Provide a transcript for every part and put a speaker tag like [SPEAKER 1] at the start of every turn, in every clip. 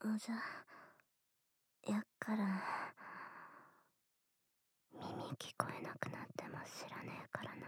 [SPEAKER 1] じゃ、やっから耳聞こえなくなっても知らねえからな。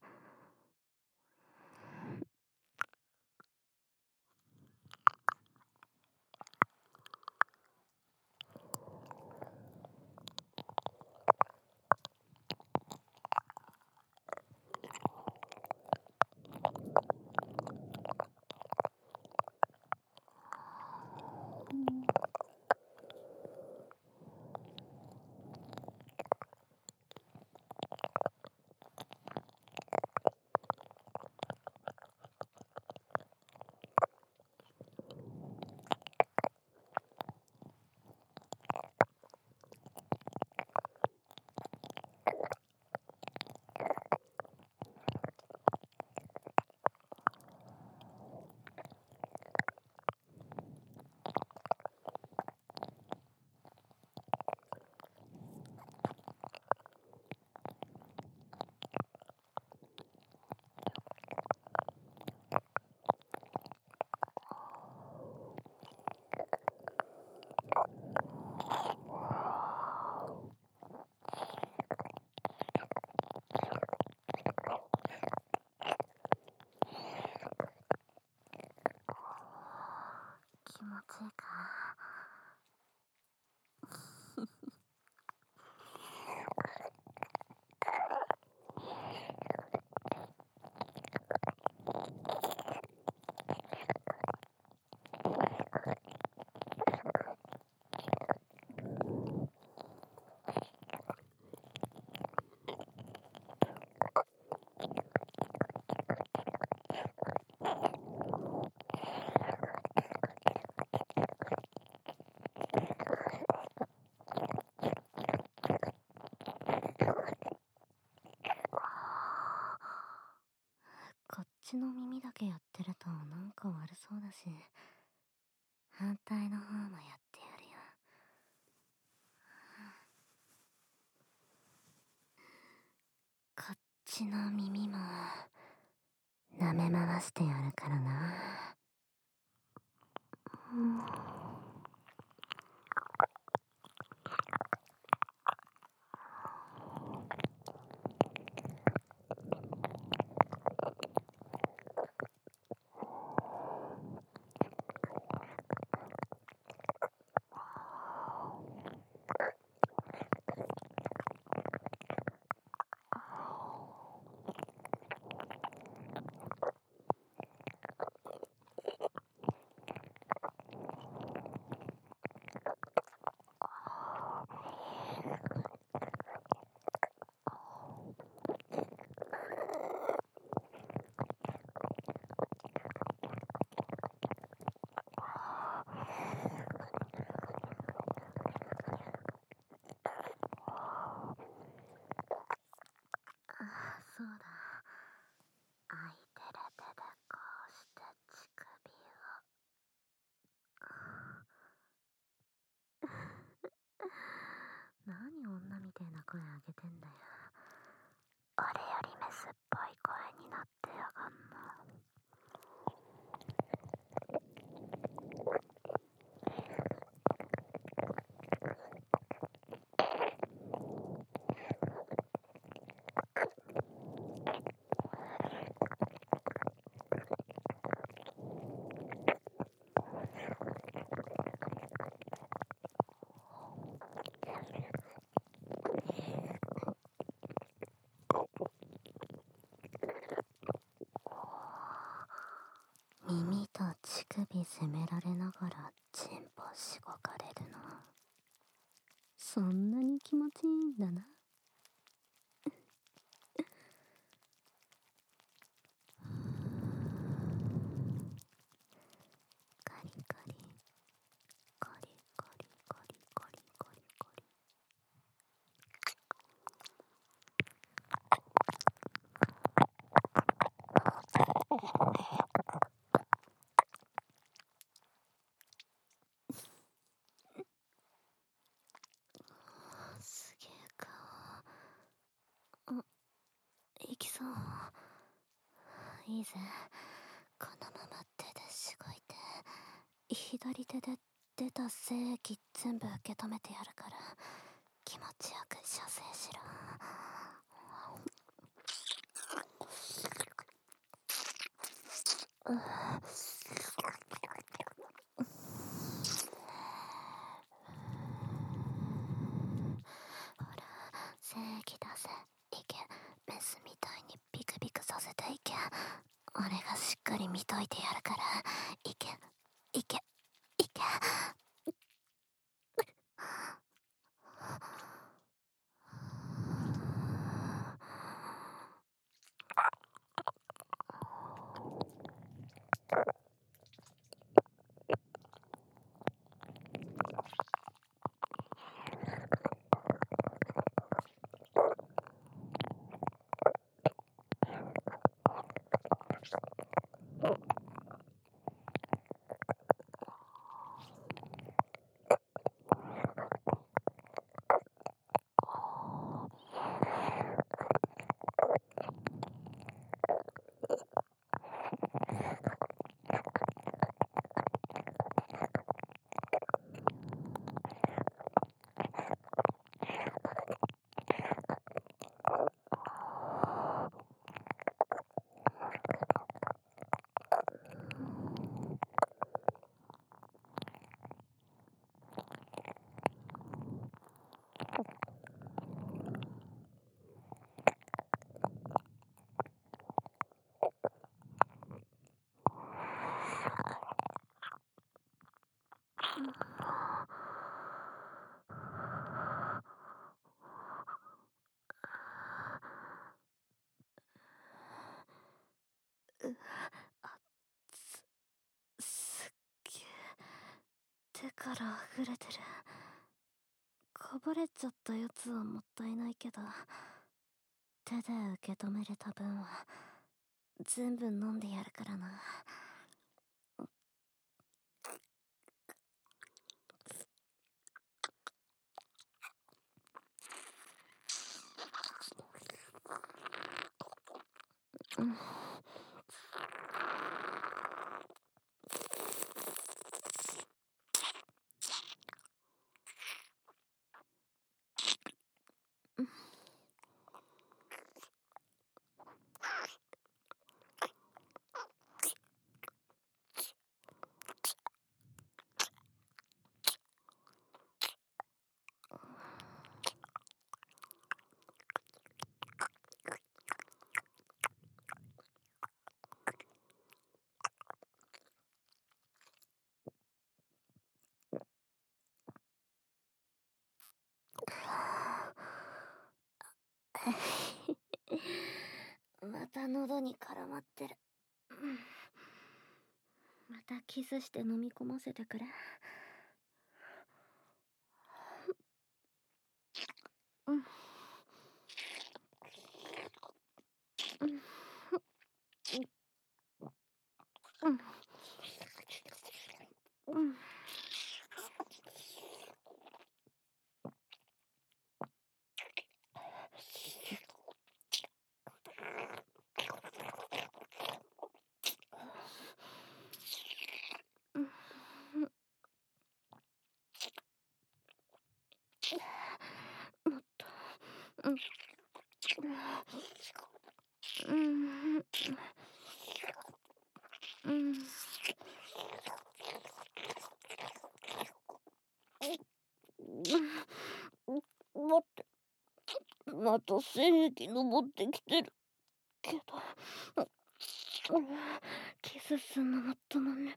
[SPEAKER 1] 気持ちいいか。こっちの耳だけやってるとなんか悪そうだし、反対の方もやってやるよ。こっちの耳も舐め回してやるからな。そうだ。空いてる手でこうして乳首を。何女みてえな声上げてんだよ。俺よりメスっぽい声になってやがんの。耳と乳首責められながらチンポしごかれるの、そんなに気持ちいいんだな。カリカリカリカリカリカリカリカリ。すげえ顔。いきそう。いいぜ、このまま手でしごいて左手で出た精液全部受け止めてやるから気持ちよく射精しろ。ほら、精液出せ。いけ。メスみたいにビクビクさせていけ。俺がしっかり見といてやるから。いけ、いけ、いけ。すっげえ手から溢れてる。こぼれちゃったやつはもったいないけど、手で受け止めれた分は全部飲んでやるからな。うん。また喉に絡まってる。またキスして飲み込ませてくれ。うん。うん。うん。うん。もっと。うん。うん。うん。待って、また精液登ってきてるけど、キスすんのもったまんね。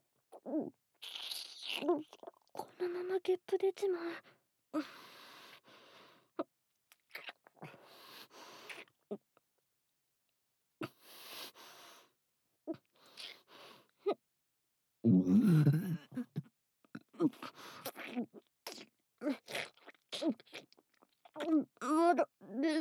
[SPEAKER 1] このままゲップ出ちまう。まだです。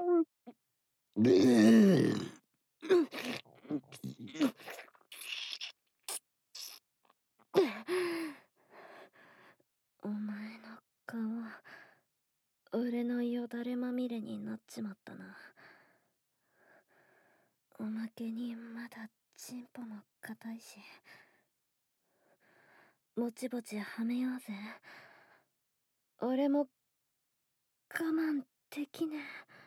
[SPEAKER 1] お前の顔、俺のよだれまみれになっちまったな。おまけにまだチンポも硬いし、 ぼちぼちはめようぜ。俺も我慢できねえ。